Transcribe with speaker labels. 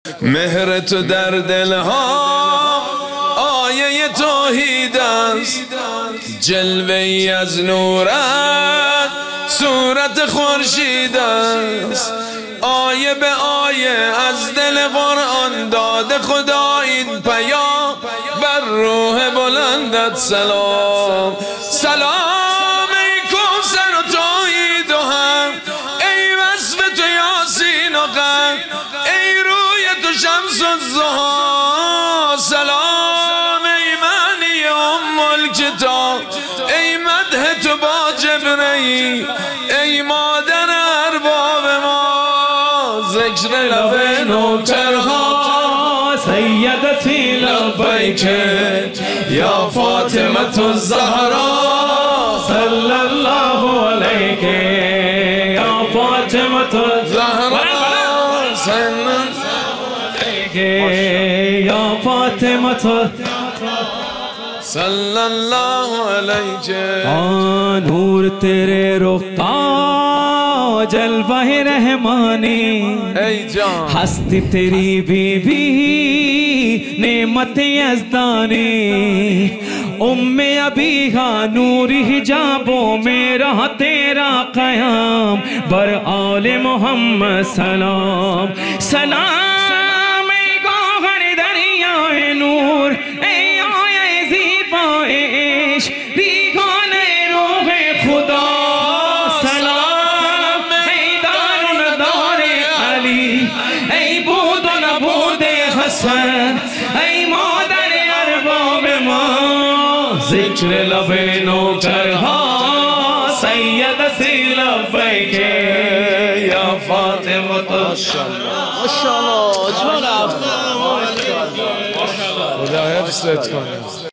Speaker 1: مهر تو در دلها آیه توحید است، جلوه ای از نورت صورت خورشید است. آیه به آیه از دل قرآن داده خدا این پیام، بر روح بلندت سلام. سلام ای کوثر و توحید و هم، ای وصف تو یاسین و قم، ای روی تو شمس الضحی. سلام ای معنی ام الکتاب، ای مدح تو با جبرئیل، ای مادر ارباب ما. ذکر لب نوکرها
Speaker 2: سیدتی
Speaker 1: لبیک یا فاطمة الزهرا.
Speaker 2: صلی الله علیک یا فاطمة الزهرا.
Speaker 1: صلی
Speaker 2: یا فاطمة
Speaker 1: صلی الله علیک.
Speaker 2: نور تیرے رخ کا جلوہ رحمانی،
Speaker 1: ای جان
Speaker 2: ہستی تیری بی بی نعمت یزدانی. ام ابیہا نوری حجابوں میں رہا تیرا قیام، بر آل محمد سلام. سلام ای گوہر دریائے نور، ای آیے زیبا عشق، ریحان روح خدا. سلام ای دارن دار علی، ای بود و نبود حسن، ای مادر ارباب ما. ذکر لب نوکرها سیدتی لبیک یا فاطمة.
Speaker 1: ماشاءالله. خدا حفظت کنه.